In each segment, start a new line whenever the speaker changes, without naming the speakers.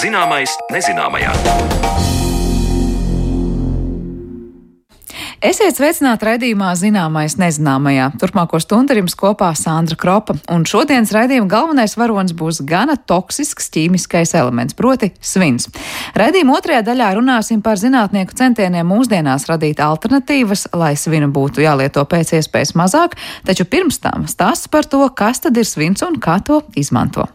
Zināmais nezināmajā.
Esiet sveicināti raidījumā Zināmais nezināmajā. Turpmāko stundu ar jums kopā Sandra Kropa. Un šodienas raidījuma galvenais varonis būs gana toksisks ķīmiskais elements, proti svins. Raidījuma otrajā daļā runāsim par zinātnieku centieniem mūsdienās radīt alternatīvas, lai svina būtu jālieto pēc iespējas mazāk, taču pirms tam stāsts par to, kas tad ir svins un kā to izmanto.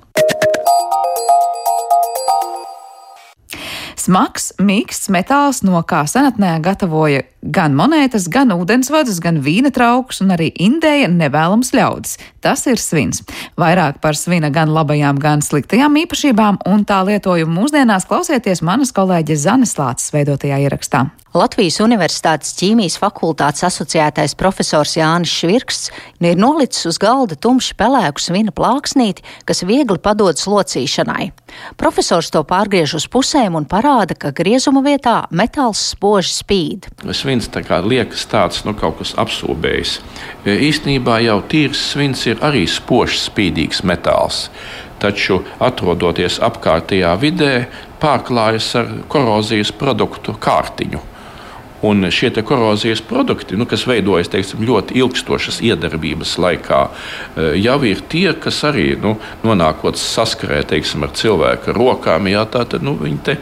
Smags, mīksts metāls, no kā senatnē gatavoja gan monētas, gan ūdensvadus, gan vīna traukus un arī indēja nevēlams ļaudis. Tas ir svins. Vairāk par svina gan labajām, gan sliktajām īpašībām un tā lietojumu mūsdienās klausieties manas kolēģes Zanes Lāces veidotajā ierakstā.
Latvijas Universitātes ķīmijas fakultātes asociētais profesors Jānis Švirksts ir nolicis uz galda tumši pelēku svina plāksnīti, kas viegli padodas locīšanai. Profesors to pārgriež uz pusēm un parāda, ka griezuma vietā metāls spoži spīd.
Svins tā kā liekas tāds, kaut kas apsūbējis. Īstenībā jau tīrs svins ir arī spožs spīdīgs metāls, taču atrodoties apkārtējā vidē, pārklājas ar korozijas produktu kārtiņu. Un šie korozijas produkti, kas veidojas ļoti ilgstošas iedarbības laikā, jau ir tie, kas arī nonākot saskarē ar cilvēka rokām, tātad viņi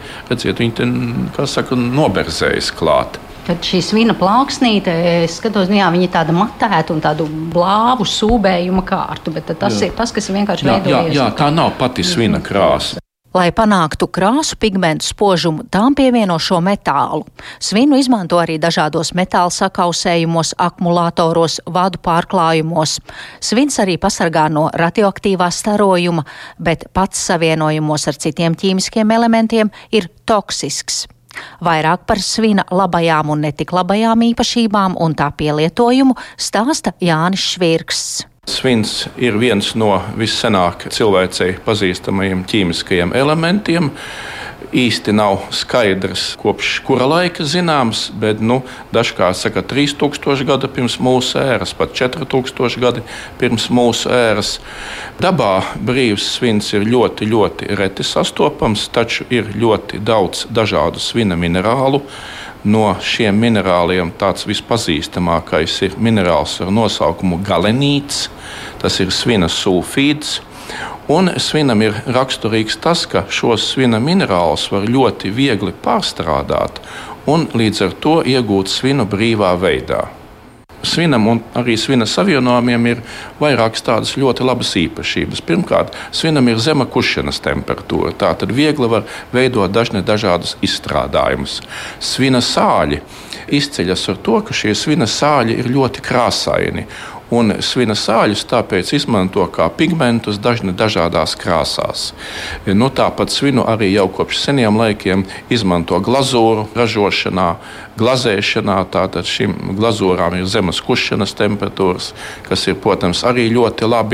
te noberzējas klāt.
Tad šī svina plāksnīte, es skatos, viņa ir tāda matēta un tādu blāvu sūbējuma kārtu, bet tas ir tas, kas ir vienkārši veidojies.
Jā, tā nav pati svina krāsa.
Lai panāktu krāsu pigmentu spožumu, tām pievieno šo metālu. Svinu izmanto arī dažādos metāla sakausējumos, akumulātoros, vadu pārklājumos. Svins arī pasargā no radioaktīvā starojuma, bet pats savienojumos ar citiem ķīmiskiem elementiem ir toksisks. Vairāk par svina labajām un netik labajām īpašībām un tā pielietojumu stāsta Jānis Švirksts.
Svins ir viens no vissenāk cilvēcei pazīstamajiem ķīmiskajiem elementiem. Īsti nav skaidrs, kopš kura laika zināms, bet dažkārt saka 3000 gadu pirms mūsu ēras, pat 4000 gadi pirms mūsu ēras. Dabā brīvs svins ir ļoti, ļoti reti sastopams, taču ir ļoti daudz dažādu svina minerālu. No šiem minerāliem tāds vispazīstamākais ir minerāls ar nosaukumu galenīts. Tas ir svina sulfīds. Un svinam ir raksturīgs tas, ka šos svina minerālus var ļoti viegli pārstrādāt un līdz ar to iegūt svinu brīvā veidā. Svinam un arī svina savienojumiem ir vairākas tādas ļoti labas īpašības. Pirmkārt, svinam ir zema kušanas temperatūra, tātad viegli var veidot dažādus izstrādājumus. Svina sāļi izceļas ar to, ka šie svina sāļi ir ļoti krāsaini. Un svina sāļus tāpēc izmanto kā pigmentus dažādās krāsās. Tāpat svinu arī jau kopš seniem laikiem izmanto glazūru ražošanā, glazēšanā. Tātad šīm glazūrām ir zemas kušanas temperatūras, kas ir, protams, arī ļoti labi.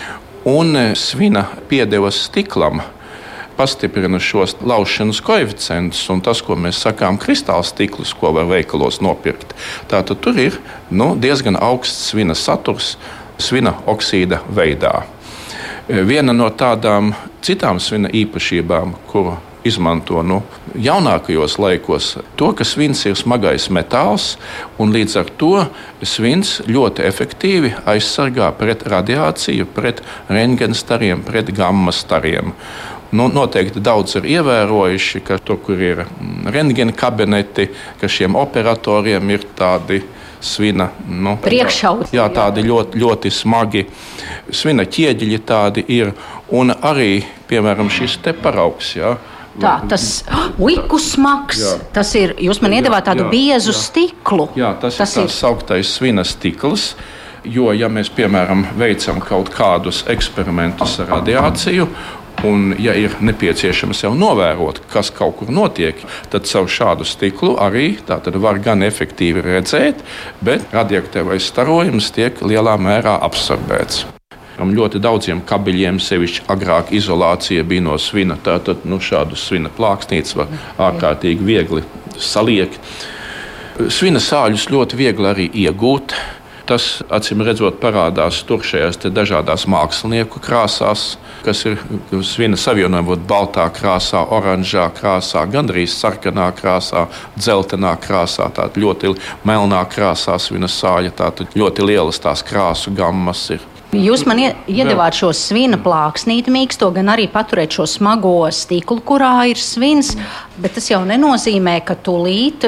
Un svina piedevas stiklam pastiprina šos laušanas koeficientus, un tas, ko mēs sakām, kristāla stikls, ko var veikalos nopirkt. Tātad tur ir diezgan augsts svina saturs svina oksīda veidā. Viena no tādām citām svina īpašībām, kuru izmanto jaunākajos laikos, to, ka svins ir smagais metāls, un līdz ar to svins ļoti efektīvi aizsargā pret radiāciju, pret rentgenstariem, pret gamma stariem. Noteikti daudz ir ievērojuši, ka tur, kur ir rentgena kabineti, ka šiem operatoriem ir tādi svina
priekšauti.
Jā, tādi ļoti, ļoti smagi svina ķieģeļi tādi ir. Un arī, piemēram, šis te paraugs. Jā.
Tā, tas smags, tas ir, jūs man iedevāt tādu biezu stiklu.
Jā, tas ir tās sauktais svina stikls. Jo, ja mēs, piemēram, veicam kaut kādus eksperimentus ar radiāciju, un, ja ir nepieciešams jau novērot, kas kaut kur notiek, tad savu šādu stiklu arī var gan efektīvi redzēt, bet radioaktīvais starojums tiek lielā mērā absorbēts. Ļoti daudziem kabeļiem, sevišķi agrāk izolācija bija no svina, tātad šādu svina plāksnītes var ārkārtīgi viegli saliekt. Svina sāļus ļoti viegli arī iegūt. Tas, acīm redzot, parādās tur šajās dažādās mākslinieku krāsās, kas ir svina savienojumi baltā krāsā, oranžā krāsā, gandrīz sarkanā krāsā, dzeltenā krāsā, tāda ļoti melnā krāsā svina sāļa, tāda ļoti lielas tās krāsu gammas ir.
Jūs man iedevāt šo svina plāksnīti mīksto, gan arī paturēt šo smago stiklu, kurā ir svins, bet tas jau nenozīmē, ka tūlīt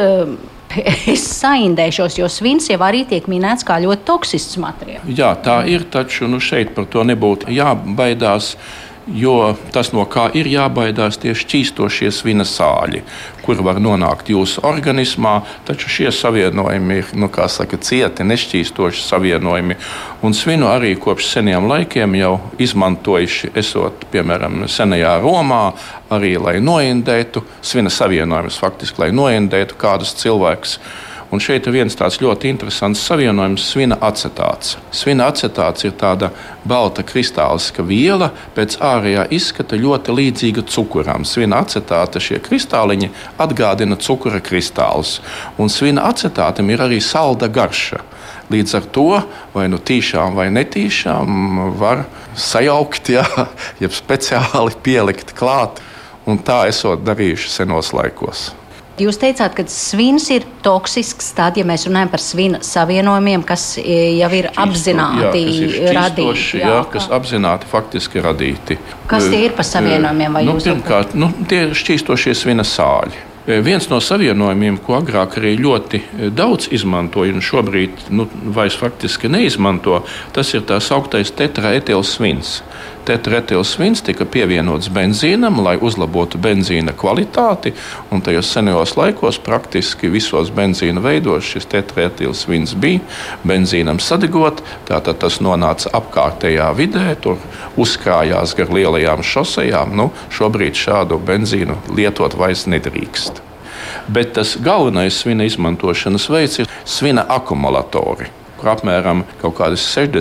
es saindēšos, jo svins jau arī tiek minēts kā ļoti toksisks materiāls.
Jā, tā ir, taču šeit par to nebūtu jābaidās. Jo tas, no kā ir jābaidās, tieši šķīstošie svina sāļi, kur var nonākt jūsu organismā, taču šie savienojumi ir, cieti, nešķīstoši savienojumi. Un svinu arī kopš seniem laikiem jau izmantojuši, esot, piemēram, senajā Romā, arī, lai noindētu svina savienojumus, faktiski, lai noindētu kādus cilvēkus. Un šeit ir viens tāds ļoti interesants savienojums - svina acetāts. Svina acetāts ir tāda balta kristāliska viela, pēc ārējā izskata ļoti līdzīga cukuram. Svina acetāta šie kristāliņi atgādina cukura kristālus. Un svina acetātam ir arī salda garša. Līdz ar to, vai tīšām vai netīšām, var sajaukt, jeb speciāli pielikt klāt. Un tā esot darījuši senos laikos.
Jūs teicāt, ka svins ir toksisks, tad, ja mēs runājam par svina savienojumiem, kas jau ir apzināti radīti.
Kas apzināti faktiski radīti.
Kas tie ir par savienojumiem?
Pirmkārt, tie ir šķīstošie svina sāļi. Viens no savienojumiem, ko agrāk arī ļoti daudz izmantoja, un šobrīd vairs faktiski neizmanto, tas ir tā sauktais tetraetilsvins. Tetraetilsvins tika pievienots benzīnam, lai uzlabotu benzīna kvalitāti, un tajos senajos laikos praktiski visos benzīna veidos šis tetraetilsvins bija benzīnam sadegot, tātad tas nonāca apkārtējā vidē, tur uzkrājās gar lielajām šosejām. Šobrīd šādu benzīnu lietot vairs nedrīkst. Bet tas galvenais svina izmantošanas veids ir svina akumulatori, kur apmēram kaut kādas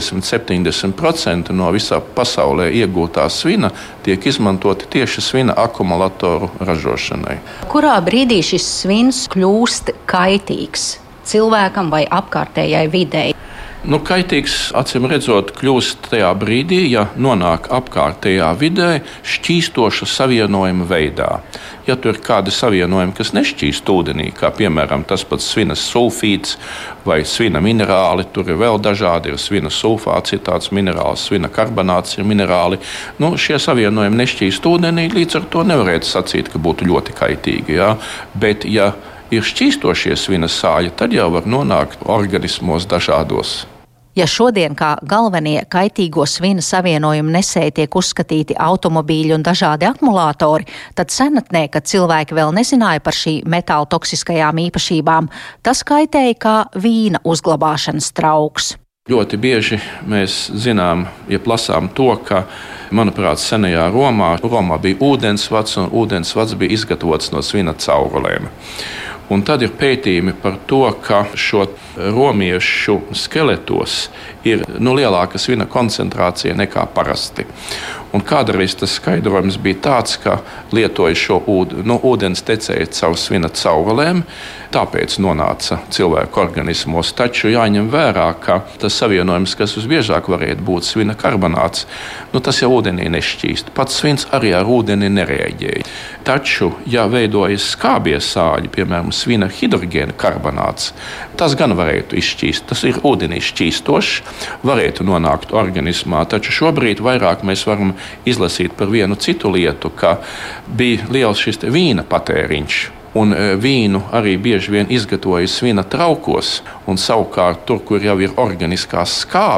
60–70% no visā pasaulē iegūtā svina tiek izmantoti tieši svina akumulatoru ražošanai.
Kurā brīdī šis svins kļūst kaitīgs cilvēkam vai apkārtējai videi?
Kaitīgs, acīm redzot, kļūst tajā brīdī, ja nonāk apkārtējā vidē šķīstoša savienojuma veidā. Ja tur ir kādi savienojumi, kas nešķīst ūdenī, kā piemēram tas pats svina sulfīts vai svina minerāli, tur ir vēl dažādi, ir svina sulfāts, ir tāds minerāls, svina karbonāts ir minerāli. Šie savienojumi nešķīst ūdenī, līdz ar to nevarētu sacīt, ka būtu ļoti kaitīgi. Ja? Bet, ja ir šķīstošie svina sāļi, tad jau var nonākt organismos dažādos.
Ja šodien kā galvenie kaitīgo svina savienojumu nesēji tiek uzskatīti automobīļi un dažādi akumulātori, tad senatnē, kad cilvēki vēl nezināja par šī metāla toksiskajām īpašībām, tas kaitēja kā vīna uzglabāšanas trauks.
Ļoti bieži mēs zinām, ja lasām to, ka, manuprāt, senajā Romā bija ūdensvads, un ūdensvads bija izgatavots no svina caurulēm. Un tad ir pētījumi par to, ka šo romiešu skeletos ir lielāka svina koncentrācija nekā parasti. Un kādreiz tas skaidrojums bija tāds, ka lietoja šo ūdens tecēju caur svina caurulēm, tāpēc nonāca cilvēku organismos. Taču jāņem vērā, ka tas savienojums, kas visbiežāk varētu būt svina karbonāts, tas jau ūdenī nešķīst. Pats svins arī ar ūdeni nereaģēja. Taču, ja veidojas skābie sāļi, piemēram, svina hidrogēna karbonāts, tas gan varētu izšķīst. Tas ir ūdenī šķīstošs, varētu nonākt organismā, taču šobrīd vairāk mēs varam izlasīt par vienu citu lietu, ka bija liels šis vīna patēriņš. Un vīnu arī bieži vien izgatavoja svina traukos, un savukārt tur, kur jau ir organiskās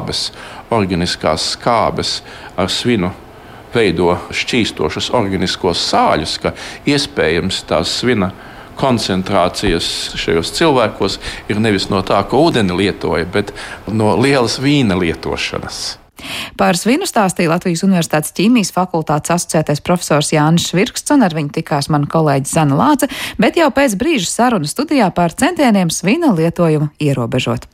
skābes ar svinu veido šķīstošus organiskos sāļus, ka iespējams tās svina koncentrācijas šajos cilvēkos ir nevis no tā, ka ūdeni lietoja, bet no lielas vīna lietošanas.
Par svinu stāstīja Latvijas Universitātes ķīmijas fakultātes asociētais profesors Jānis Švirksts, un ar viņu tikās mana kolēģe Zana Lāce, bet jau pēc brīža saruna studijā par centieniem svina lietojumu ierobežot.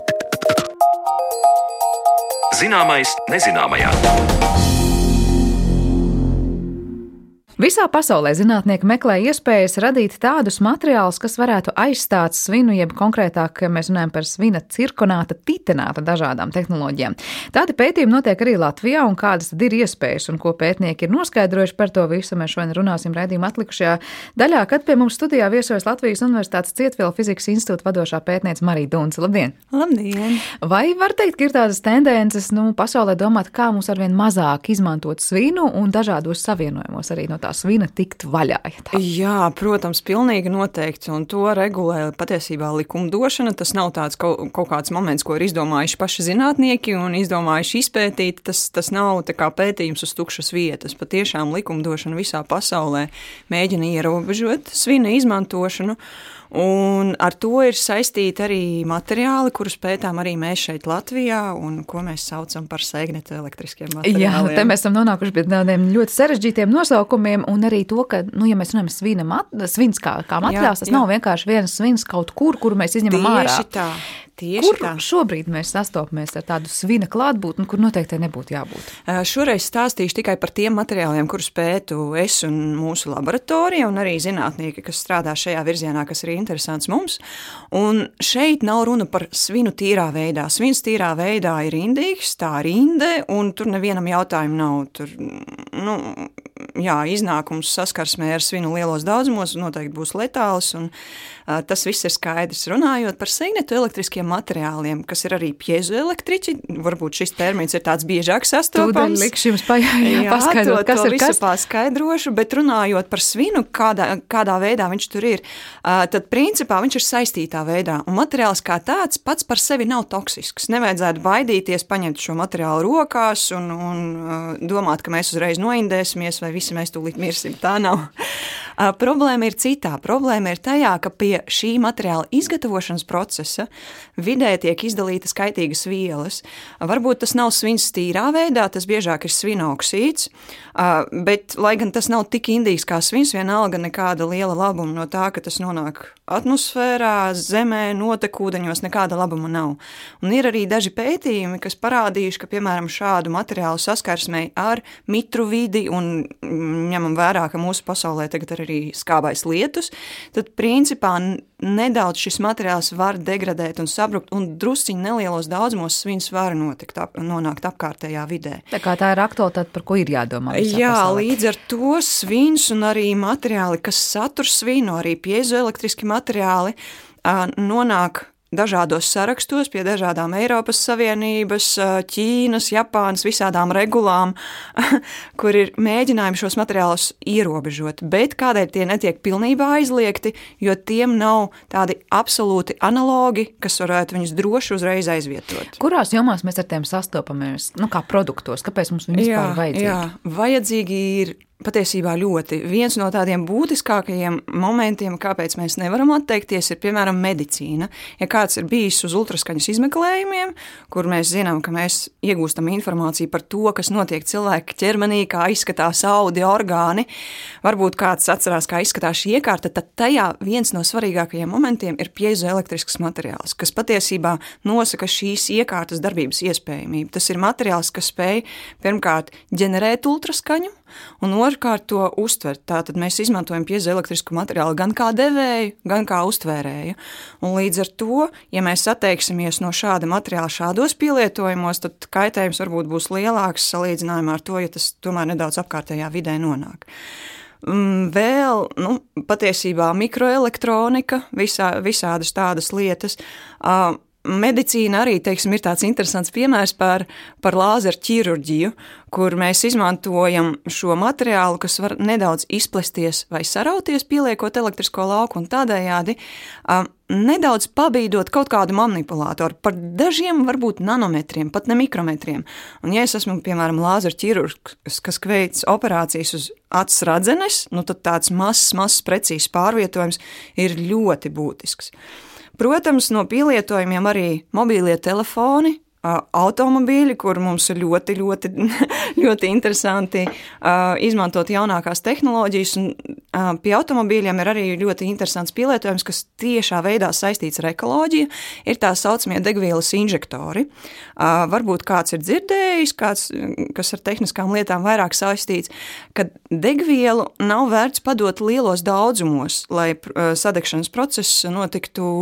Zināmais nezināmajā.
Visā pasaulē zinātnieki meklē iespējas radīt tādus materiālus, kas varētu aizstāt svinu, jeb konkrētāk mēs runājam par svina cirkonāta, titināta dažādām tehnoloģijām. Tādi pētījumi notiek arī Latvijā, un kādas tad ir iespējas, un ko pētnieki ir noskaidrojuši par to visu, mēs šodien runāsim raidījuma atlikušajā daļā, kad pie mums studijā viesojas Latvijas Universitātes Cietvielu fizikas institūta vadošā pētniece Marija Dunce. Labdien!
Labdien!
Vai var teikt, ka ir tādas tendences, pasaulē domāt, kā mums arvien mazāk izmantot svinu un dažādos savienojumos arī no tā svina tikt vaļā?
Jā, protams, pilnīgi noteikti, un to regulē patiesībā likumdošana. Tas nav tāds kaut kāds moments, ko ir izdomājuši paši zinātnieki un izdomājuši izpētīt. Tas nav tā kā pētījums uz tukšas vietas. Patiešām likumdošana visā pasaulē mēģina ierobežot svina izmantošanu. Un ar to ir saistīti arī materiāli, kurus pētām arī mēs šeit Latvijā, un ko mēs saucam par sēgneta elektriskiem materiāliem.
Jā, te mēs esam nonākuši pie tādiem ļoti sarežģītiem nosaukumiem, un arī to, ka, ja mēs runājam svins kā materiāls, tas nav vienkārši viens svins kaut kur, kuru mēs izņemam ārā.
Tieši tā.
Kur šobrīd mēs sastopamies ar tādu svina klātbūtni, kur noteikti nebūtu jābūt?
Šoreiz stāstīšu tikai par tiem materiāliem, kurus pētu es un mūsu laboratorija, un arī zinātnieki, kas strādā šajā virzienā, kas ir interesants mums. Un šeit nav runa par svinu tīrā veidā. Svins tīrā veidā ir indīgs, tā rinde, un tur nevienam jautājumu nav. Tur, iznākums saskarsmē ar svinu lielos daudzumos noteikti būs letāls, un tas viss ir skaidrs. Runājot par sēgnetu elektriskiem materiāliem, kas ir arī piezoelektriķi, varbūt šis termins ir tāds biežāk sastopams.
Tūdaļ likšu jums paskaidrot, kas ir kas.
Paskaidrošu, bet runājot par svinu, kādā veidā viņš tur ir, tad principā viņš ir saistītā veidā, un materiāls kā tāds pats par sevi nav toksisks. Nevajadzētu baidīties paņemt šo materiālu rokās un domāt, ka mēs uzreiz noindēsimies vai visi mēs tūlīt mirsim. Tā nav. Problēma ir citā. Problēma ir tajā, ka pie šī materiāla izgatavošanas procesa vidē tiek izdalītas kaitīgas vielas. Varbūt tas nav svins tīrā veidā, tas biežāk ir svina oksīds, bet, lai gan tas nav tik indīgs kā svins, vienalga nekāda liela labuma no tā, ka tas nonāk atmosfērā, zemē, notekūdeņos, nekāda labuma nav. Un ir arī daži pētījumi, kas parādījuši, ka, piemēram, šādu materiālu saskarsmē ar mitru vidi un ņemam vērā, ka mūsu pasaulē tagad ir arī skābais lietus, tad principā nedaudz šis materiāls var degradēt un sabrukt, un drusciņi nelielos daudzumos svins var nonākt apkārtējā vidē.
Tā kā tā ir aktualitāte, par ko ir jādomā.
Jā, līdz ar to svins un arī materiāli, kas satur svinu, arī piezoelektriski materiāli, nonāk dažādos sarakstos pie dažādām Eiropas Savienības, Ķīnas, Japānas, visādām regulām, kur ir mēģinājumi šos materiālus ierobežot. Bet kādēļ tie netiek pilnībā aizliegti, jo tiem nav tādi absolūti analogi, kas varētu viņus droši uzreiz aizvietot.
Kurās jomās mēs ar tiem sastopamies? Kā produktos? Kāpēc mums viņi vispār vajadzīgi?
Jā, vajadzīgi ir patiesībā ļoti. Viens no tādiem būtiskākajiem momentiem, kāpēc mēs nevaram atteikties, ir, piemēram, medicīna. Ja kāds ir bijis uz ultraskaņas izmeklējumiem, kur mēs zinām, ka mēs iegūstam informāciju par to, kas notiek cilvēka ķermenī, kā izskatās audi, orgāni, varbūt kāds atcerās, kā izskatās šī iekārta, tad tajā viens no svarīgākajiem momentiem ir piezoelektrisks materiāls, kas patiesībā nosaka šīs iekārtas darbības iespējamību. Tas ir materiāls, kas spēj pirmkārt ģenerēt ultraskaņu, un otrkārt to uztvert. Tātad mēs izmantojam piezoelektrisku materiālu gan kā devēju, gan kā uztvērēju. Un līdz ar to, ja mēs atteiksimies no šāda materiāla šādos pielietojumos, tad kaitējums varbūt būs lielāks salīdzinājumā ar to, ja tas tomēr nedaudz apkārtējā vidē nonāk. Vēl, patiesībā mikroelektronika, visādas tādas lietas. Medicīna arī, ir tāds interesants piemērs par lāzeru ķirurģiju, kur mēs izmantojam šo materiālu, kas var nedaudz izplesties vai sarauties, pieliekot elektrisko lauku un tādējādi nedaudz pabīdot kaut kādu manipulātoru par dažiem varbūt nanometriem, pat ne mikrometriem. Un ja es esmu, piemēram, lāzeru ķirurgs, kas veic operācijas uz acis radzenes, tad tāds mazs, precīzs pārvietojums ir ļoti būtisks. Protams, no pielietojumiem arī mobīlie telefoni, automobīļi, kur mums ir ļoti interesanti izmantot jaunākās tehnoloģijas, un pie automobīļiem ir arī ļoti interesants pielietojums, kas tiešā veidā saistīts ar ekoloģiju, ir tā saucamie degvielas inžektori. Varbūt kāds ir dzirdējis, kas ar tehniskām lietām vairāk saistīts, ka degvielu nav vērts padot lielos daudzumos, lai sadegšanas process notiktu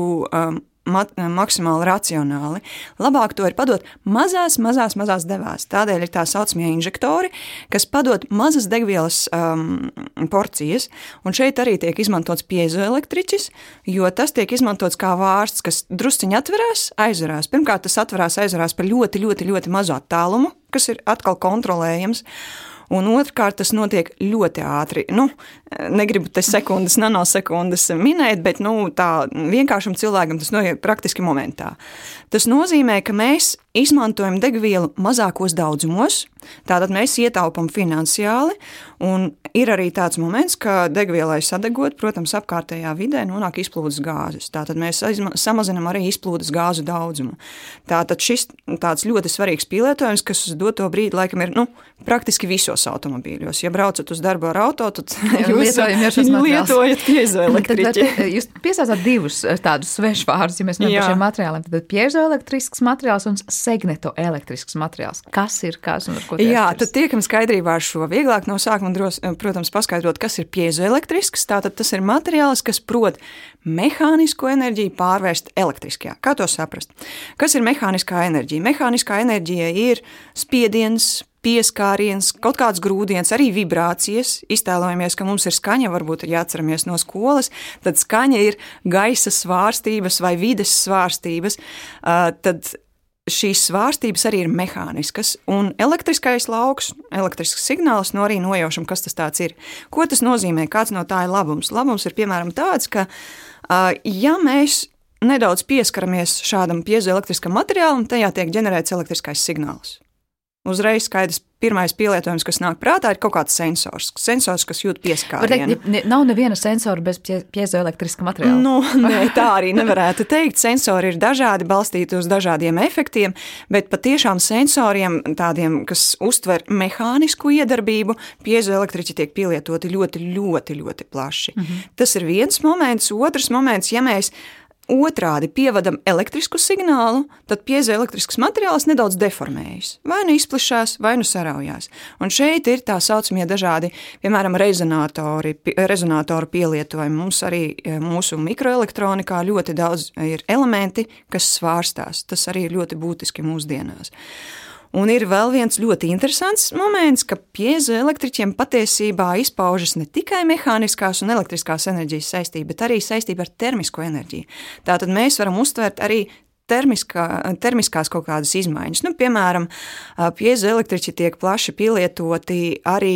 maksimāli racionāli. Labāk to ir padot mazās devās. Tādēļ ir tā saucamie inžektori, kas padod mazas degvielas porcijas, un šeit arī tiek izmantots piezoelektriķis, jo tas tiek izmantots kā vārsts, kas drusciņi atverās, aizverās. Pirmkārt, tas aizverās par ļoti mazu attālumu, kas ir atkal kontrolējams. Un otrkārt, tas notiek ļoti ātri. Negribu te sekundes, nanosekundes minēt, bet tā vienkāršam cilvēkam tas noiet praktiski momentā. Tas nozīmē, ka mēs izmantojam degvielu mazākos daudzumos, tātad mēs ietaupam finansiāli, un ir arī tāds moments, ka degvielai sadegot, protams, apkārtējā vidē nonāk izplūdes gāzes. Tātad mēs samazinam arī izplūdes gāzu daudzumu. Tātad šis tāds ļoti svarīgs pielietojums, kas uz doto brīdi laikam ir praktiski visos automobīļos. Ja braucat uz darbu ar auto, tad jūs lietojat piezoelektriķi.
Jūs piesaucāt divus tādus svešvārdus, ja mēs runājam par šiem materiāliem. Tad piezoelektrisks materiāls un segnetoelektrisks materiāls. Kas ir kas un ar ko tie
Jā, tad tiekam skaidrībā ar šo. Vieglāk no sākuma, protams, paskaidrot, kas ir piezoelektrisks. Tātad tas ir materiāls, kas prot mehānisko enerģiju pārvērst elektriskajā. Kā to saprast? Kas ir mehāniskā enerģija? Mehāniskā enerģija ir spiediens, pieskāriens, kaut kāds grūdienis, arī vibrācijas. Iztēlojamies, ka mums ir skaņa, varbūt jāatceramies no skolas, tad skaņa ir gaisa svārstības vai vides svārstības. Tad šīs svārstības arī ir mehāniskas, un elektriskais lauks, elektrisks signāls arī nojaušam, kas tas tāds ir. Ko tas nozīmē? Kāds no tā ir labums? Labums ir piemēram tāds, ka ja mēs nedaudz pieskaramies šādam piezoelektriskam materiālam, tajā tiek ģenerēts elektriskais signāls. Uzreiz skaidrs, pirmais pielietojums, kas nāk prātā, ir kaut kāds sensors, kas jūt pieskārienu.
Nav neviena sensora bez piezoelektriska materiāla.
Nē, tā arī nevarētu teikt. Sensori ir dažādi, balstīti uz dažādiem efektiem, bet patiešām sensoriem, tādiem, kas uztver mehānisku iedarbību, piezoelektriķi tiek pielietoti ļoti plaši. Tas ir viens moments. Otrs moments, ja mēs otrādi pievadam elektrisku signālu, tad piezoelektrisks materiāls nedaudz deformējas. Vai nu izplešās, vai nu saraujās. Un šeit ir tā saucamie dažādi, piemēram, rezonatoru pielietojumi. Mums arī mūsu mikroelektronikā ļoti daudz ir elementi, kas svārstās. Tas arī ir ļoti būtiski mūsdienās. Un ir vēl viens ļoti interesants moments, ka piezoelektriķiem patiesībā izpaužas ne tikai mehāniskās un elektriskās enerģijas saistība, bet arī saistība ar termisko enerģiju. Tātad mēs varam uztvert arī termiskās kaut kādas izmaiņas. Piemēram, piezoelektriķi tiek plaši pielietoti arī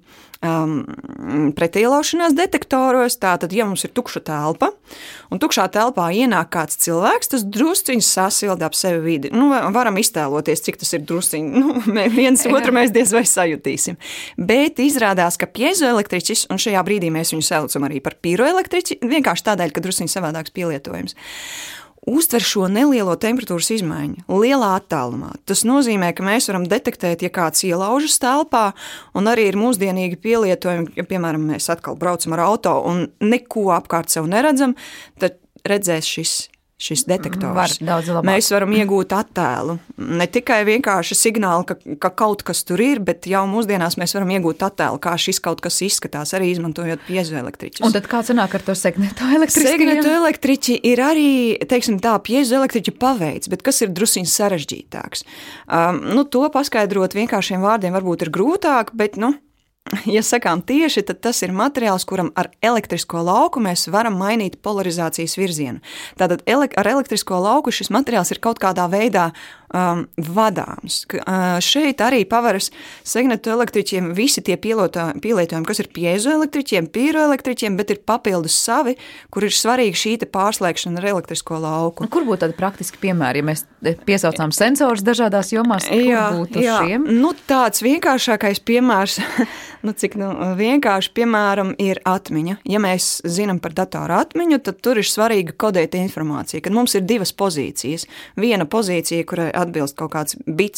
pretielaušanās detektoros. Tātad, ja mums ir tukša telpa, un tukšā telpā ienāk kāds cilvēks, tas drusciņš sasilda ap sevi vidi. Varam iztēloties, cik tas ir drusciņi. Viens otru mēs diez vai sajutīsim. Bet izrādās, ka piezoelektriķis, un šajā brīdī mēs viņu saucam arī par piroelektriķi, vienkārši tādēļ, ka drusciņš savādāks pielietojums, uztver šo nelielo temperatūras izmaiņu lielā attālumā. Tas nozīmē, ka mēs varam detektēt, ja kāds ielaužas telpā, un arī ir mūsdienīgi pielietojumi, ja, piemēram, mēs atkal braucam ar auto un neko apkārt sev neredzam, tad redzēs šis detektors. Mēs varam iegūt attēlu. Ne tikai vienkārši signālu, ka kaut kas tur ir, bet jau mūsdienās mēs varam iegūt attēlu, kā šis kaut kas izskatās, arī izmantojot piezoelektriķus.
Un tad kā sanāk ar to segnetoelektriķi?
Segnetoelektriķi ir arī, teiksim tā, piezoelektriķi paveids, bet kas ir drusciņ sarežģītāks. To paskaidrot vienkāršiem vārdiem varbūt ir grūtāk, bet, ja sakām tieši, tad tas ir materiāls, kuram ar elektrisko lauku mēs varam mainīt polarizācijas virzienu. Tātad ar elektrisko lauku šis materiāls ir kaut kādā veidā vadāms. Šeit arī pavaras segnetoelektriķiem visi tie pielietojumi, kas ir piezoelektriķiem, piroelektriķiem, bet ir papildus savi, kur ir svarīgi šī pārslēgšana ar elektrisko lauku.
Kur būtu tādi praktiski piemēri, ja mēs piesaucām sensorus dažādās jomās, kur būtu šiem?
Tāds vienkāršākais piemērs, vienkārši piemēram ir atmiņa. Ja mēs zinām par datora atmiņu, tad tur ir svarīga kodēta informācija, kad mums ir divas pozīcijas. Viena pozīcija, kurai atbilst kaut kāds bits,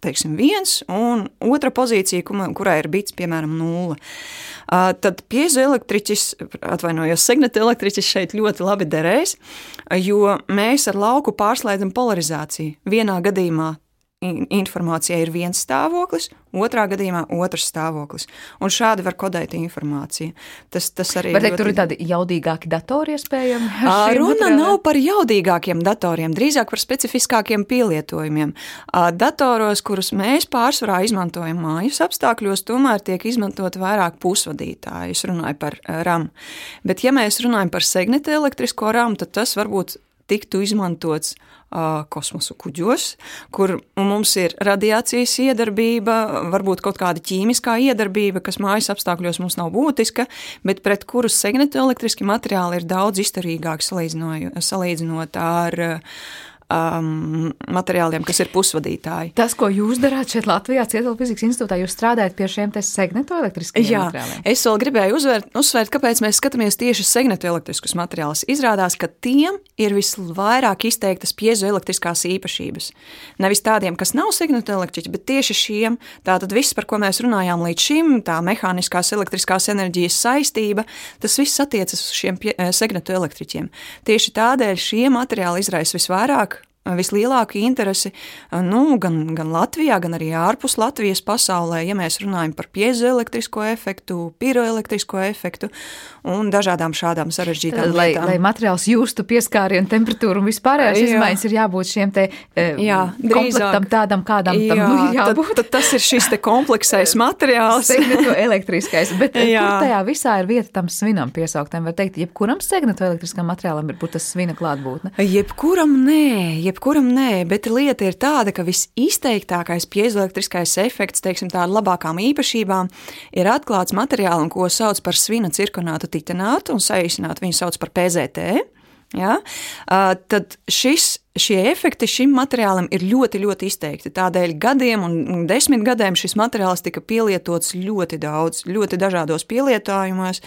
teiksim, 1, un otra pozīcija, kurā ir bits, piemēram, 0. Tad piezoelektriķis, signetoelektriķis šeit ļoti labi derēs, jo mēs ar lauku pārslēdzam polarizāciju. Vienā gadījumā informācijai ir viens stāvoklis, otrā gadījumā otrs stāvoklis. Un šādi var kodēt informāciju. Tas arī
Bet tur ir tādi jaudīgāki datori iespējami?
Runa nav par jaudīgākiem datoriem, drīzāk par specifiskākiem pielietojumiem. Datoros, kurus mēs pārsvarā izmantojam mājas apstākļos, tomēr tiek izmantot vairāk pusvadītāji. Es runāju par RAM. Bet ja mēs runājam par segnetelektrisko RAM, tad tas varbūt tiktu izmantots kosmosu kuģos, kur mums ir radiācijas iedarbība, varbūt kaut kāda ķīmiskā iedarbība, kas mājas apstākļos mums nav būtiska, bet pret kuru segnetoelektriski materiāli ir daudz izturīgāki salīdzinot ar materiāliem, kas ir pusvadītāji.
Tas, ko jūs darāt šeit Latvijā Cietela fizikas institūtā, jūs strādājat pie šiem segnetoelektriskajiem materiāliem?
Jā, es vēl gribēju uzsvērt, kāpēc mēs skatāmies tieši segnetoelektriskus materiālus. Izrādās, ka tiem ir visvairāk izteiktas piezoelektriskās īpašības. Nevis tādiem, kas nav segnetoelektriķi, bet tieši šiem. Tātad viss, par ko mēs runājām līdz šim, tā mehāniskās elektriskās enerģijas saistība, tas viss attiecas uz šiem segnetoelektriķiem. Tieši tādēļ šie materiāli izraisa vislielāku interesi gan Latvijā, gan arī ārpus Latvijas pasaulē, ja mēs runājam par piezoelektrisko efektu, piroelektrisko efektu un dažādām šādām sarežģītām lietām.
Lai materiāls justu pieskārienu, temperatūru un vispārējās izmaiņas, ir jābūt šiem komplektam tādam, kādam tam jābūt.
Tad tas ir šis te kompleksais materiāls.
Segnetoelektriskais. Bet kur tajā visā ir vieta tam svinam piesauktam? Var teikt, jebkuram segnetoelektriskam materiālam ir būt tas svina klātbūtne?
Jebkuram nē, bet lieta ir tāda, ka visizteiktākais piezoelektriskais efekts, teiksim tā ar labākām īpašībām, ir atklāts materiālam, ko sauc par svina cirkonātu titanātu un saīsināt viņu sauc par PZT. Ja? Tad šie efekti šim materiālam ir ļoti, ļoti izteikti. Tādēļ gadiem un 10 gadiem šis materiāls tika pielietots ļoti daudz, ļoti dažādos pielietojumos.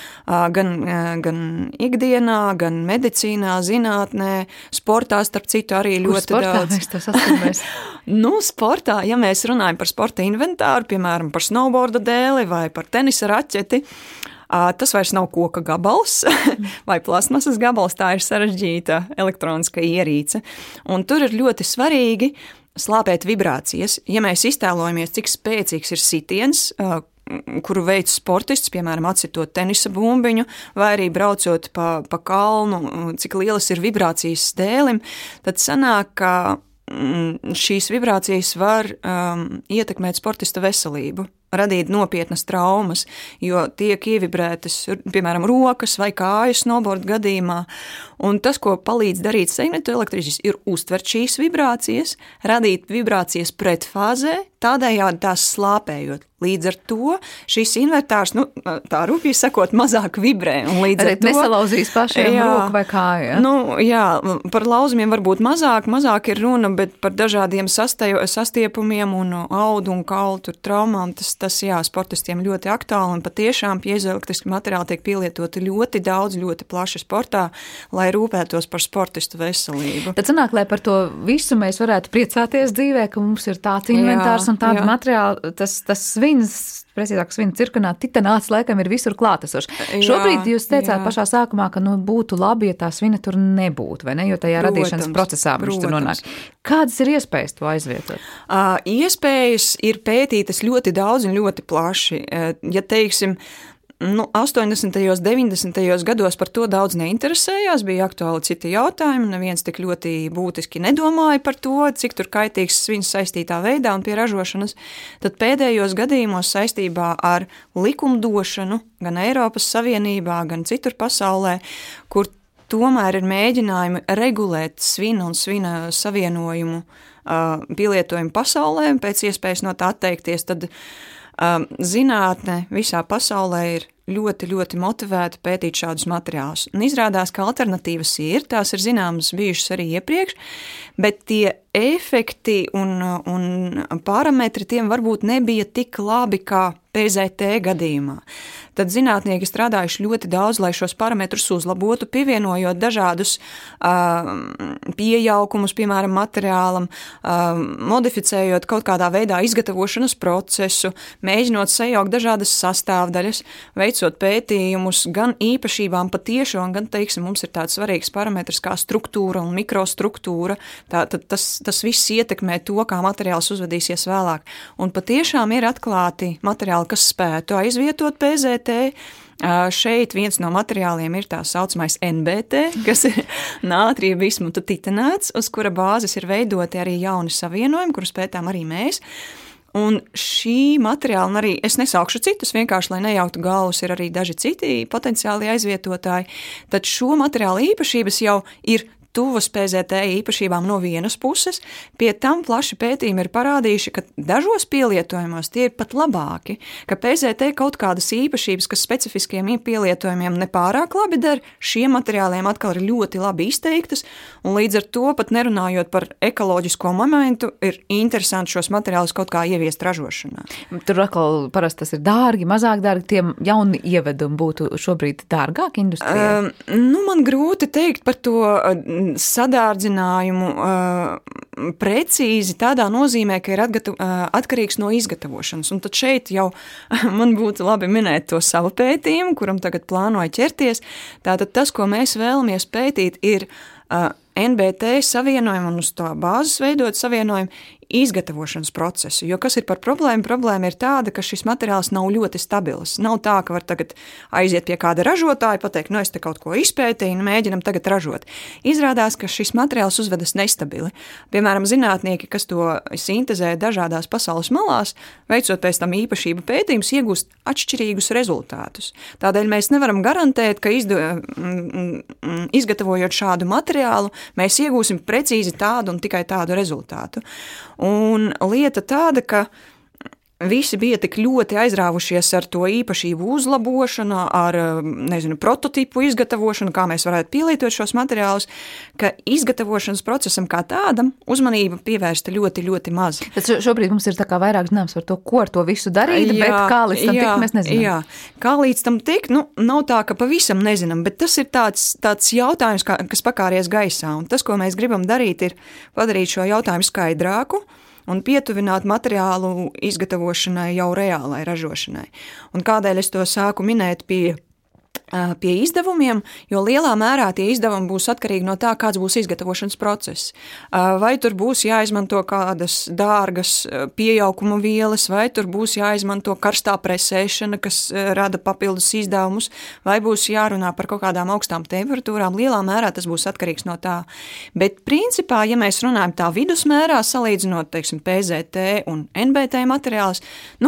Gan ikdienā, gan medicīnā, zinātnē, sportā, starp citu, arī ļoti
sportā
daudz.
Mēs to saskaramies?
Sportā, ja mēs runājam par sporta inventāru, piemēram, par snowboarda dēli vai par tenisa raķeti, tas vairs nav koka gabals vai plasmasas gabals, tā ir sarežģīta elektroniska ierīce. Un tur ir ļoti svarīgi slāpēt vibrācijas. Ja mēs iztēlojamies, cik spēcīgs ir sitiens, kuru veids sportists, piemēram, atsitot tenisa bumbiņu, vai arī braucot pa kalnu, cik lielas ir vibrācijas dēlim, tad sanāk, ka šīs vibrācijas var ietekmēt sportista veselību, radīt nopietnas traumas, jo tiek ievibrētas, piemēram, rokas vai kājas snowboard gadījumā. Un tas, ko palīdz darīt segnetoelektriķis, ir uztvert šīs vibrācijas, radīt vibrācijas pretfāzē, tādējādi tās slāpējot. Līdz ar to šis invertārs, tā rūpīgi sakot, mazāk vibrē. Un līdz ar to
nesalauzīs pašiem roku vai kāju.
Ja? Par lauzumiem varbūt mazāk ir runa, bet par dažādiem sastiepumiem un audu un kaulu traumām tas sportistiem ļoti aktuāli un patiešām piezoelektriski materiāli tiek pielietoti ļoti daudz, ļoti plaši sportā, lai rūpētos par sportistu veselību.
Tad sanāk, lai par to visu mēs varētu priecāties dzīvē, ka mums ir tāds inventārs un tāda materiāla, tas precīzāk svina cirkonāta titanāts laikam ir visur klātesošs. Šobrīd jūs teicāt pašā sākumā, ka būtu labi, ja tā svina tur nebūtu, vai ne, jo tajā radīšanas procesā viņš tur nonāk. Kādas ir iespējas to aizvietot?
Iespējas ir pētītas ļoti daudz un ļoti plaši. Ja teiksim, 80. 90. gados par to daudz neinteresējās, bija aktuāli citi jautājumi, neviens tik ļoti būtiski nedomāja par to, cik tur kaitīgs svins saistītā veidā un pie ražošanas, tad pēdējos gadījumos saistībā ar likumdošanu gan Eiropas Savienībā, gan citur pasaulē, kur tomēr ir mēģinājumi regulēt svina un svina savienojumu pielietojumu pasaulē un pēc iespējas no tā atteikties, tad zinātne visā pasaulē ir ļoti, ļoti motivēta pētīt šādus materiālus. Un izrādās, ka alternatīvas tās ir zināmas bijušas arī iepriekš, bet tie efekti un parametri tiem varbūt nebija tik labi kā PZT gadījumā. Tad zinātnieki strādājuši ļoti daudz, lai šos parametrus uzlabotu, pievienojot dažādus piejaukumus, piemēram, materiālam, modificējot kaut kādā veidā izgatavošanas procesu, mēģinot sajaukt dažādas sastāvdaļas, veicot pētījumus gan īpašībām patiešo, gan, teiksim, mums ir tāds svarīgs parametrs kā struktūra un mikrostruktūra. Tātad tas viss ietekmē to, kā materiāls uzvedīsies vēlāk. Un patiešām ir atklāti materiāli, kas spētu aizvietot PZT. Šeit viens no materiāliem ir tā saucamais NBT, kas ir nātrija bismuta titanāts, uz kura bāzes ir veidoti arī jauni savienojumi, kurus pētām arī mēs. Un šī materiāla, un arī es nesaukšu citus, vienkārši, lai nejauktu galvas, ir arī daži citi potenciāli aizvietotāji, tad šo materiālu īpašības jau ir tuvas PZT īpašībām no vienas puses, pie tam plaši pētījumi ir parādījuši, ka dažos pielietojumos tie ir pat labāki, ka PZT kaut kādas īpašības, kas specifiskiem pielietojumiem nepārāk labi der, šiem materiāliem atkal ir ļoti labi izteiktas, un līdz ar to pat nerunājot par ekoloģisko momentu, ir interesanti šos materiālus kaut kā ieviest ražošanā.
Tur atkal parasti tas ir dārgi, mazāk dārgi, tiem jauni ievedumi būtu šobrīd dārgāk industrijā?
Man grūti teikt par to sadārdzinājumu precīzi tādā nozīmē, ka ir atkarīgs no izgatavošanas. Un tad šeit jau man būtu labi minēt to savu pētījumu, kuram tagad plānoju ķerties. Tātad tas, ko mēs vēlamies pētīt, ir NBT savienojumu un uz tā bāzes veidot savienojumu izgatavošanas procesu. Jo kas ir par problēmu? Problēma ir tāda, ka šis materiāls nav ļoti stabils. Nav tā, ka var tagad aiziet pie kāda ražotāja, pateikt, es te kaut ko izpētīju un mēģinam tagad ražot. Izrādās, ka šis materiāls uzvedas nestabili. Piemēram, zinātnieki, kas to sintezē dažādās pasaules malās, veicot pēc tam īpašību pētījumus, iegūst atšķirīgus rezultātus. Tādēļ mēs nevaram garantēt, ka izgatavojot šādu materiālu, mēs iegūsim precīzi tādu un tikai tādu rezultātu. Un lieta tāda, ka visi bija tik ļoti aizrāvušies ar to īpašību uzlabošanu, ar, prototipu izgatavošanu, kā mēs varētu pielietot šos materiālus, ka izgatavošanas procesam kā tādam uzmanība pievērsta ļoti, ļoti maz.
Tad šobrīd mums ir tā kā vairāk zināms par to, ko ar to visu darīt, bet kā līdz tam tikt, mēs nezinām.
Jā, kā līdz tam tikt, nav tā, ka pavisam nezinām, bet tas ir tāds jautājums, kas pakāries gaisā, un tas, ko mēs gribam darīt, ir padarīt šo jautājumu skaidrāku, un pietuvināt materiālu izgatavošanai jau reālai ražošanai. Un kādēļ es to sāku minēt pie izdevumiem, jo lielā mērā tie izdevumi būs atkarīgi no tā, kāds būs izgatavošanas process. Vai tur būs jāizmanto kādas dārgas piejaukuma vielas, vai tur būs jāizmanto karstā presēšana, kas rada papildus izdevumus, vai būs jārunā par kaut kādām augstām temperatūrām. Lielā mērā tas būs atkarīgs no tā. Bet principā, ja mēs runājam tā vidusmērā, salīdzinot, teiksim, PZT un NBT materiālus,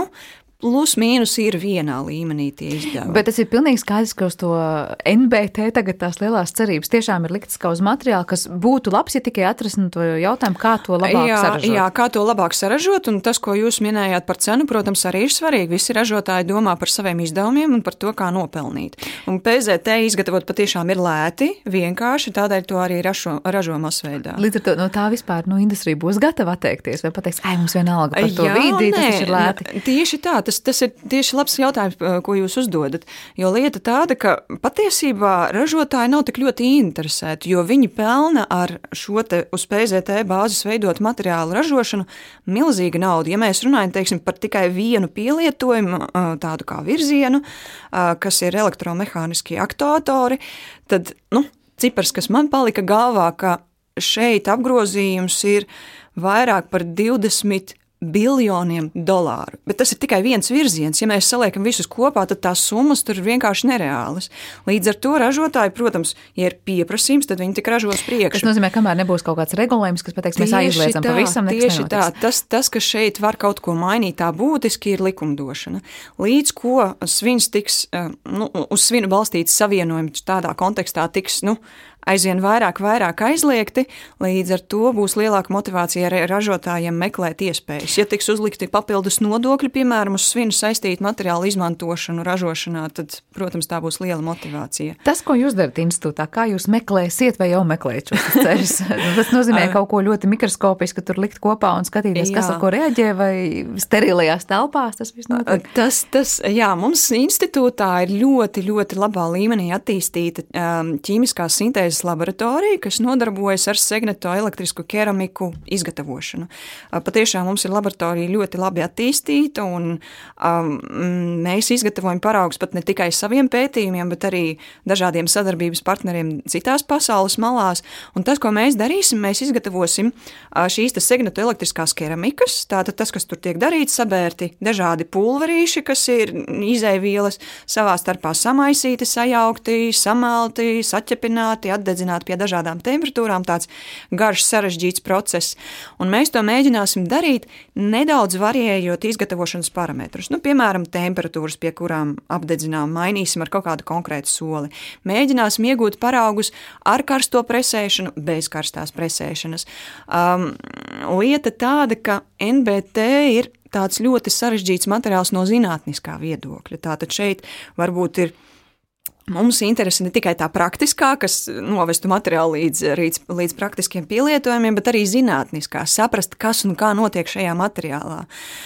plus mīnus ir vienā līmenī tie izdevumi.
Bet tas ir pilnīgi skaidrs, ka uz to NBT tagad tās lielās cerības tiešām ir liktas kā uz materiālu, kas būtu labs, ja tikai atrastu to jautājumu, kā to labāk saražot.
Jā, kā to labāk saražot, un tas, ko jūs minējāt par cenu, protams, arī ir svarīgi. Visi ražotāji domā par saviem izdevumiem un par to, kā nopelnīt. Un PZT izgatavot patiešām ir lēti, vienkārši, tādēļ to arī ražo masveidā.
Līdz ar to no tā vispār industrija būs gatava atteikties vai pateiks, mums vienalga par to vidi, tas ir lēti.
Tieši tā, tas ir tieši labs jautājums, ko jūs uzdodat, jo lieta tāda, ka patiesībā ražotāji nav tik ļoti interesēti, jo viņi pelna ar šo te uz PZT bāzes veidot materiālu ražošanu milzīga nauda. Ja mēs runājam, teiksim, par tikai vienu pielietojumu, tādu kā virzienu, kas ir elektromehāniskie aktuatori, tad, cipars, kas man palika galvā, ka šeit apgrozījums ir vairāk par 20 biljoniem dolāru. Bet tas ir tikai viens virziens. Ja mēs saliekam visus kopā, tad tās summas tur ir vienkārši nereālas. Līdz ar to ražotāji, protams, ja ir pieprasījums, tad viņi tik ražos priekšu.
Tas nozīmē, kamēr nebūs kaut kāds regulējums, kas pateiks, mēs aizliedzam pavisam, nekas
tieši tā. Tas, ka šeit var kaut ko mainīt, tā būtiski ir likumdošana. Līdz ko svins tiks, uz svinu balstīts savienojums tādā kontekstā tiks, aizvien vairāk aizliegti, līdz ar to būs lielāka motivācija arī ražotājiem meklēt iespējas. Ja tiks uzlikti papildus nodokļi, piemēram, uz svinu saistītu materiālu izmantošanu ražošanā, tad, protams, tā būs liela motivācija.
Tas, ko jūs darat institūtā, kā jūs meklēsiet vai jau meklējat šos ceļus? Tas nozīmē kaut ko ļoti mikroskopisku tur likt kopā un skatīties, kas ar ko reaģē, vai sterilajās telpās tas viss notiek?
Jā, mums institūtā ir ļoti labā līmenī attīstīta ķīmiskās sintēzes laboratorija, kas nodarbojas ar magnetoelektrisku keramiku izgatavošanu. Patiešām mums ir laboratorija ļoti labi attīstīta, un mēs izgatavojam paraugus pat ne tikai saviem pētījumiem, bet arī dažādiem sadarbības partneriem citās pasaules malās. Un tas, ko mēs darīsim, mēs izgatavosim šīs magnetoelektriskās keramikas, tātad tas, kas tur tiek darīts, sabērti dažādi pulverīši, kas ir izēvielas savā starpā samaisīti, sajaukti, samalti, saķepināti, atdedzināti pie dažādām temperatūrām, tāds garš, sarežģīts process. Un mēs to mēģināsim darīt, nedaudz variējot izgatavošanas parametrus. Piemēram, temperatūras, pie kurām apdedzinām, mainīsim ar kaut kādu konkrētu soli. Mēģināsim iegūt paraugus ar karsto presēšanu, bez karstās presēšanas. Lieta tāda, ka NBT ir tāds ļoti sarežģīts materiāls no zinātniskā viedokļa. Tātad šeit varbūt ir mums interese ne tikai tā praktiskā, kas novestu materiālu līdz praktiskiem pielietojumiem, bet arī zinātniskā, saprast, kas un kā notiek šajā materiālā.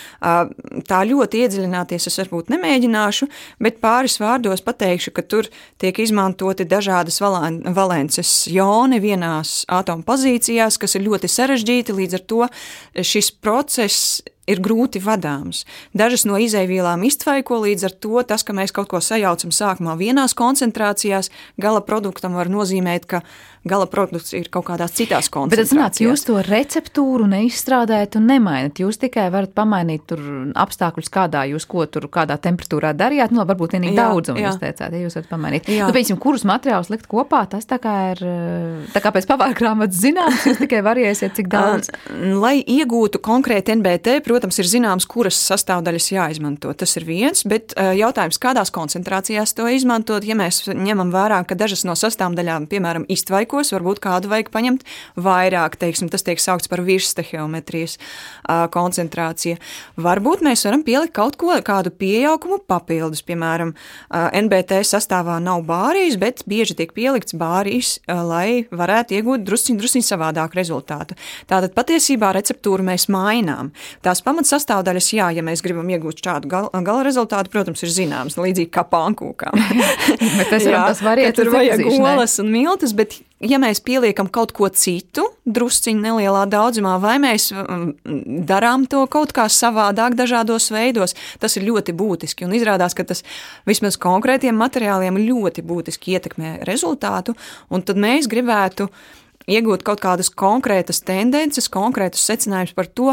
Tā ļoti iedziļināties es varbūt nemēģināšu, bet pāris vārdos pateikšu, ka tur tiek izmantoti dažādas valences joni vienās atomu pozīcijās, kas ir ļoti sarežģīti, līdz ar to šis process ir grūti vadāms. Dažas no izēvielām iztvaiko, līdz ar to tas, ka mēs kaut ko sajaucam sākumā vienās koncentrācijās, gala produktam var nozīmēt, ka gala produkts ir kaut kādās citās koncentrācijās. Bet, zināt,
jūs to receptūru neizstrādājat un nemainat. Jūs tikai varat pamainīt tur apstākļus, kādā temperatūrā darījāt. Varbūt vienīgi daudzumu jūs teicāt, ja jūs varat pamainīt. Piemēram, kurus materiālus likt kopā, tas tā kā pēc pavārgrāmatas zināms, jūs tikai variēsiet, cik daudz.
Lai iegūtu konkrēti NBT, protams, ir zināms, kuras sastāvdaļas jāizmanto. Tas ir viens, bet jautājums, kādās koncentrācijās to izmantot, ja mēs ņemam vērā, ka dažas no sastāvdaļām, piemēram, iztvaikos, varbūt kādu vajag paņemt vairāk, tas tiek saukts par virssteheometrijas koncentrācija. Varbūt mēs varam pielikt kādu pieaugumu papildus, piemēram, NBT sastāvā nav bārijas, bet bieži tiek pielikts bārijas, lai varētu iegūt drusciņ savādāku rezultātu. Tātad patiesībā receptūru mēs mainām. Tās pamatsastāvdaļas, ja mēs gribam iegūt šādu gala rezultātu, protams, ir zināms, līdzīgi kā pankūkām.
Bet tas var iet
tur vajag olas un miltus, bet ja mēs pieliekam kaut ko citu, drusciņ nelielā daudzumā, vai mēs darām to kaut kā savādāk dažādos veidos, tas ir ļoti būtiski. Un izrādās, ka tas vismaz konkrētiem materiāliem ļoti būtiski ietekmē rezultātu, un tad mēs gribētu iegūt kaut kādas konkrētas tendences, konkrētus secinājumus par to,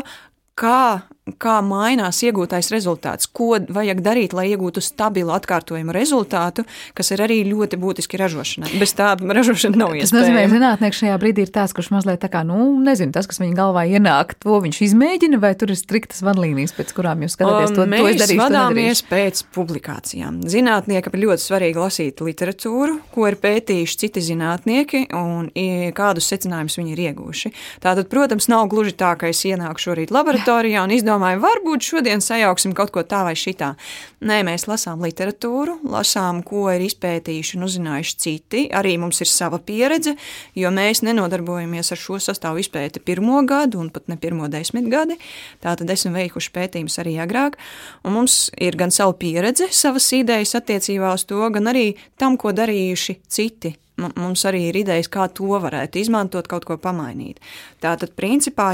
kā mainās iegūtais rezultāts, ko vajag darīt, lai iegūtu stabilu atkārtojumu rezultātu, kas ir arī ļoti būtiski ražošanai. Bez tā ražošana nav iespējama. Tas
nozīmē, zinātnieks šajā brīdī ir tāds, kurš mazliet tā kā, nezinu, tas, kas viņa galvā ienāk, to viņš izmēģina, vai tur ir striktas vadlīnijas, pēc kurām jūs skatāties to es darīšu,
Mēs vadāmies pēc publikācijām. Zinātniekam ir ļoti svarīgi lasīt literatūru, ko ir pētījuši citi zinātnieki un kādus secinājumus viņi ir ieguvuši. Tātad, protams, nav gluži tā, ka es ienāku šorīt laboratorijā un izdomāju, varbūt šodien sajauksim kaut ko tā vai šitā. Nē, mēs lasām literatūru, lasām, ko ir izpētījuši un uzzinājuši citi. Arī mums ir sava pieredze, jo mēs nenodarbojamies ar šo sastāvu izpēti 1. gadu un pat ne 10 gadi. Tātad esam veikuši pētījumus arī agrāk. Un mums ir gan sava pieredze, savas idejas attiecībā uz to, gan arī tam, ko darījuši citi. Mums arī ir idejas, kā to varētu izmantot, kaut ko pamainīt. Tātad, principā,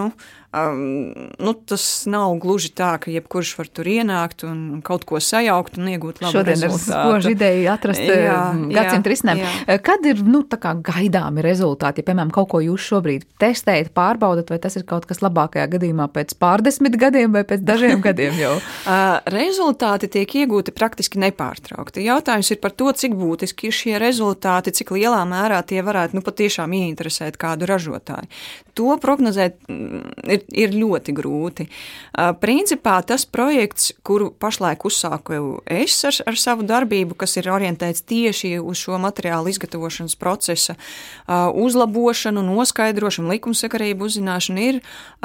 tas nav gluži tā, ka jebkurš var tur ienākt un kaut ko sajaukt un iegūt labu rezultātu.
Šodien ir spoži ideja atrast gadsimta risinājumu. Kad ir, tā kā gaidāmi rezultāti, ja, piemēram, kaut ko jūs šobrīd testējat, pārbaudat, vai tas ir kaut kas labākajā gadījumā pēc pārdesmit gadiem vai pēc dažiem gadiem jau?
Rezultāti tiek iegūti praktiski nepārtraukti. Jautājums ir par to, cik būtiski ir šie rezultāti, cik lielā mērā tie varētu patiešām ieinteresēt kādu ražotāju. To prognozēt ir ir ļoti grūti. Principā tas projekts, kuru pašlaik uzsāku es ar savu darbību, kas ir orientēts tieši uz šo materiālu izgatavošanas procesa uzlabošanu, noskaidrošanu, likumsakarību uzzināšanu, ir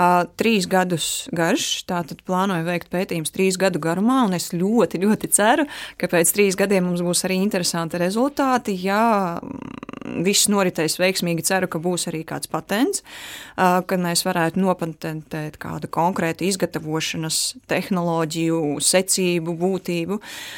3 gadus garš. Tātad plānoju veikt pētījums 3 gadu garumā, un es ļoti, ļoti ceru, ka pēc 3 gadiem mums būs arī interesanti rezultāti. Ja viss noritēs veiksmīgi, ceru, ka būs arī kāds patents, kad mēs varētu nopatentēt kādu konkrētu izgatavošanas tehnoloģiju, secību, būtību.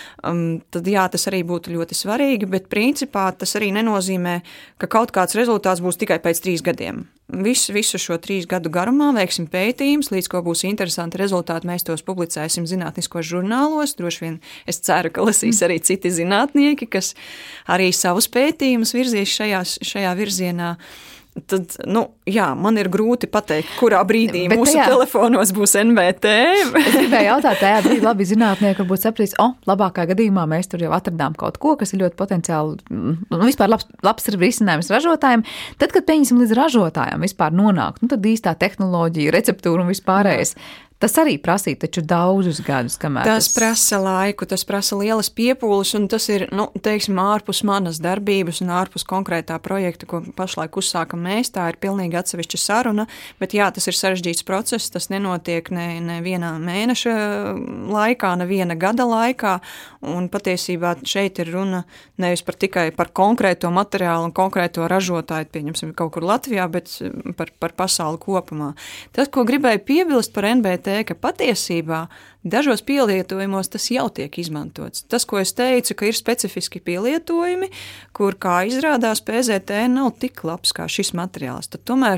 Tad jā, tas arī būtu ļoti svarīgi, bet principā tas arī nenozīmē, ka kaut kāds rezultāts būs tikai pēc 3 gadiem. Visu šo 3 gadu garumā veiksim pētījums, līdz ko būs interesanti rezultāti, mēs tos publicēsim zinātniskos žurnālos. Droši vien es ceru, ka lasīs arī citi zinātnieki, kas arī savus pētījumus virzīs šajā virzienā. Tad, jā, man ir grūti pateikt, kurā brīdī mūsu telefonos būs NBT.
Es gribēju jautāt, tajā brīdī labi zinātnieki varbūt sapratīs, labākā gadījumā mēs tur jau atradām kaut ko, kas ir ļoti potenciāli, vispār labs risinājums ražotājiem. Tad, kad pieņemsim līdz ražotājiem vispār nonāk, tad īstā tehnoloģija, receptūra un vispārējais. Tas arī prasīja taču daudzus gadus, kamēr
tas prasa laiku, tas prasa lielas piepūles, un tas ir, teiksim, ārpus manas darbības un ārpus konkrētā projekta, ko pašlaik uzsākam mēs. Tā ir pilnīgi atsevišķa saruna, bet jā, tas ir sarežģīts process, tas nenotiek ne vienā mēneša laikā, ne viena gada laikā, un patiesībā šeit ir runa nevis tikai par konkrēto materiālu un konkrēto ražotāju, pieņemsim kaut kur Latvijā, bet par pasauli kopumā. Tas, ko gribēju piebilst par NBT, ka patiesībā dažos pielietojumos tas jau tiek izmantots. Tas, ko es teicu, ka ir specifiski pielietojumi, kur, kā izrādās, PZT nav tik labs kā šis materiāls. Tad tomēr...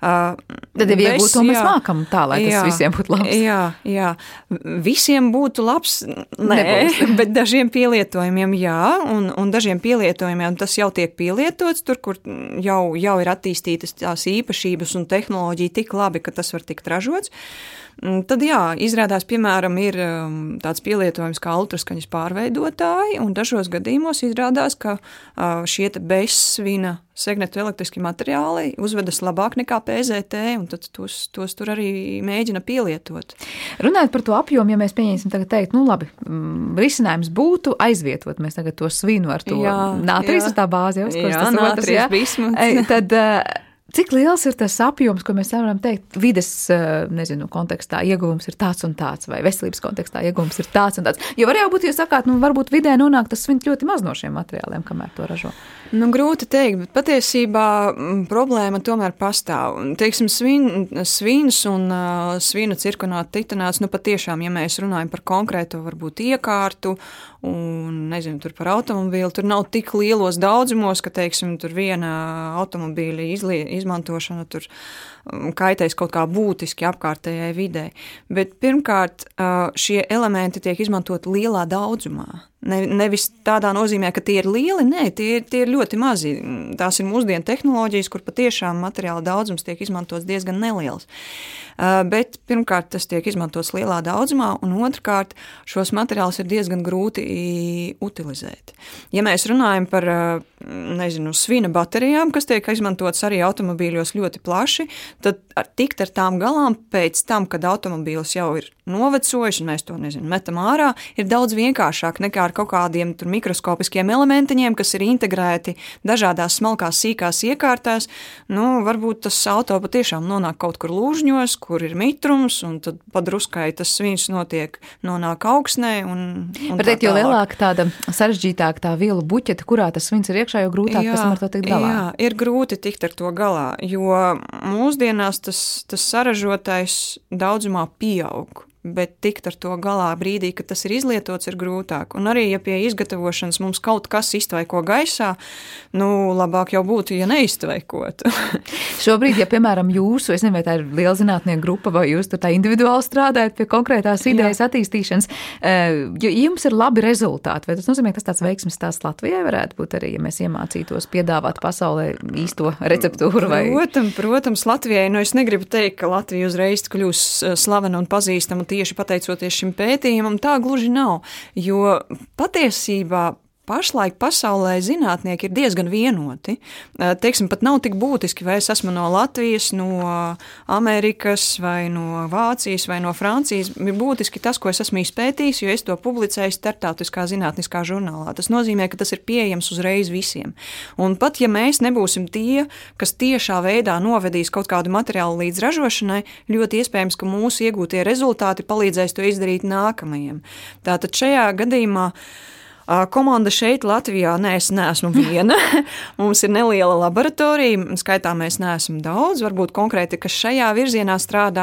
Tad jau iegūt to mēs mākam tā, lai tas visiem būtu labs.
Jā. Visiem būtu labs, bet dažiem pielietojumiem jā, un dažiem pielietojumiem tas jau tiek pielietots, tur, kur jau ir attīstītas tās īpašības un tehnoloģija tik labi, ka tas var tikt ražots. Tad jā, izrādās, piemēram, ir tāds pielietojums kā ultraskaņas pārveidotāji, un dažos gadījumos izrādās, ka šie bezsvina segnetu elektriskie materiāli uzvedas labāk nekā PZT, un tad tos tur arī mēģina pielietot.
Runājot par to apjomu, ja mēs pieņemsim tagad teikt, labi, risinājums būtu aizvietot mēs tagad to svinu ar to nātrijas, tā bāzi,
nātrijas bismuts.
Tad cik liels ir tas apjoms, ko mēs varam teikt, vides, kontekstā ieguvums ir tāds un tāds, vai veselības kontekstā ieguvums ir tāds un tāds? Jo var jau būt, jūs sakāt, varbūt vidē nonāk tas svins ļoti maz no šiem materiāliem, kamēr to ražo.
Grūti teikt, bet patiesībā problēma tomēr pastāv. Teiksim, svins un svina cirkonāta titanāts, patiešām, ja mēs runājam par konkrēto varbūt iekārtu un, tur par automobīlu, tur nav tik lielos daudzumos, ka, teiksim, tur viena automobīļa izmantošana tur kaitēs kaut kā būtiski apkārtējai videi. Bet pirmkārt, šie elementi tiek izmantoti lielā daudzumā. Nevis tādā nozīmē, ka tie ir lieli, nē, tie ir ļoti mazi. Tās ir mūsdienu tehnoloģijas, kur patiešām materiāla daudzums tiek izmantots diezgan neliels. Bet pirmkārt, tas tiek izmantots lielā daudzumā, un otrkārt, šos materiālus ir diezgan grūti utilizēt. Ja mēs runājam par, svina baterijām, kas tiek izmantotas arī automobīļos ļoti plaši, tad tikt ar tām galām pēc tam, kad automobīls jau ir novecojis, un mēs to, metam ārā, ir daudz vienkāršāk nekā ar kaut kādiem tur mikroskopiskiem elementiņiem, kas ir integrēti dažādās smalkās sīkās iekārtās. Varbūt tas auto patiešām nonāk kaut kur lūžņos, kur ir mitrums, un tad padruskai tas svins nonāk augsnē.
Bet teikt, jo lielāka tāda sarežģītāka tā vielu buķeta, kurā tas svins ir iekšā, jo grūtāk pēc tam ar to tikt galā.
Jā, ir grūti tikt ar to galā, jo mūsdienās tas saražotais daudzumā pieaug. Bet tikt ar to galā brīdī, kad tas ir izlietots, ir grūtāk. Un arī, ja pie izgatavošanas mums kaut kas iztvaiko gaisā, labāk jau būtu, ja neiztvaikotu.
Šobrīd, ja, piemēram, jūsu, es nezinu, vai tā ir liela zinātnieku grupa, vai jūs tur tā individuāli strādājat pie konkrētās idejas attīstīšanas, jo jums ir labi rezultāti, vai tas nozīmē, ka tas tāds veiksmes stāsts Latvijai varētu būt arī, ja mēs iemācītos piedāvāt pasaulē īsto receptūru? Vai...
Protams, Latvijai, es negribu teikt, ka Latvija uzreiz kļūs slavena un pazīstama tieši pateicoties šim pētījumam, tā gluži nav, jo patiesībā pašlaik pasaulē zinātnieki ir diezgan vienoti. Teiksim, pat nav tik būtiski, vai es esmu no Latvijas, no Amerikas, vai no Vācijas, vai no Francijas. Ir būtiski tas, ko es esmu izpētījis, jo es to publicēju starptautiskā zinātniskā žurnālā. Tas nozīmē, ka tas ir pieejams uzreiz visiem. Un pat ja mēs nebūsim tie, kas tiešā veidā novedīs kaut kādu materiālu līdz ražošanai, ļoti iespējams, ka mūsu iegūtie rezultāti palīdzēs to izdarīt nākamajiem. Tātad šajā gadījumā komanda šeit Latvijā, es neesmu viena. Mums ir neliela laboratorija, skaitā mēs neesam daudz, varbūt konkrēti, kas šajā virzienā strādā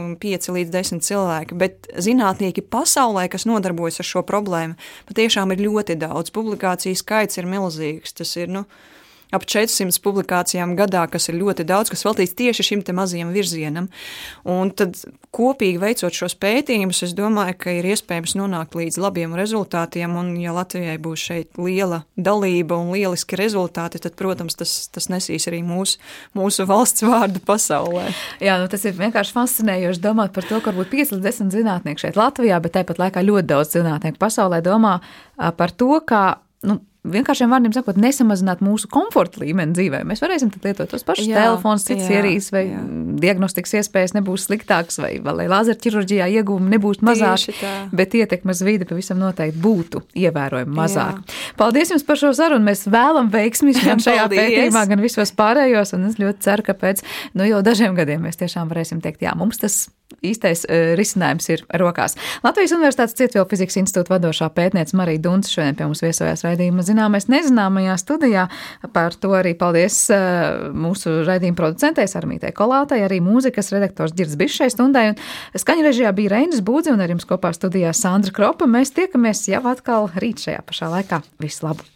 5 līdz 10 cilvēki, bet zinātnieki pasaulē, kas nodarbojas ar šo problēmu, patiešām ir ļoti daudz. Publikāciju skaits ir milzīgs, tas ir, ap 400 publikācijām gadā, kas ir ļoti daudz, kas veltīts tieši šim te mazajam virzienam. Un tad kopīgi veicot šos pētījumus, es domāju, ka ir iespējams nonākt līdz labiem rezultātiem, un ja Latvijai būs šeit liela dalība un lieliski rezultāti, tad, protams, tas nesīs arī mūsu valsts vārdu pasaulē.
Jā, tas ir vienkārši fascinējoši domāt par to, ka varbūt 5 līdz 10 zinātnieki šeit Latvijā, bet tāpat laikā ļoti daudz zinātnieku pasaulē domā par to, kā, vienkāršiem vārdiem sakot, nesamazināt mūsu komforta līmeni dzīvē. Mēs varēsim tad lietot tos pašus telefons, citas ierīces, vai diagnostikas iespējas nebūs sliktākas, vai lāzerķirurģijā ieguvumi nebūs mazāki, bet ietekme uz vidi pavisam noteikti būtu ievērojami mazāk. Paldies jums par šo sarunu. Mēs vēlam veiksmis gan šajā pētījumā, gan visos pārējos, un es ļoti ceru, ka pēc jau dažiem gadiem mēs tiešām varēsim teikt, mums tas īstais risinājums ir rokās. Latvijas Universitātes Cietvielu fizikas institūta vadošā pētniece Marija Dunce šodien pie mums viesojās raidījuma Zināmais nezināmajā studijā. Par to arī paldies mūsu raidījuma producentei Sarmītei Kolātai, arī mūzikas redaktors Ģirds Bišs šai stundai, un skaņu režijā bija Reinis Būdzi, un ar jums kopā studijā Sandra Kropa. Mēs tiekamies jau atkal rīt šajā pašā laikā. Visu labu!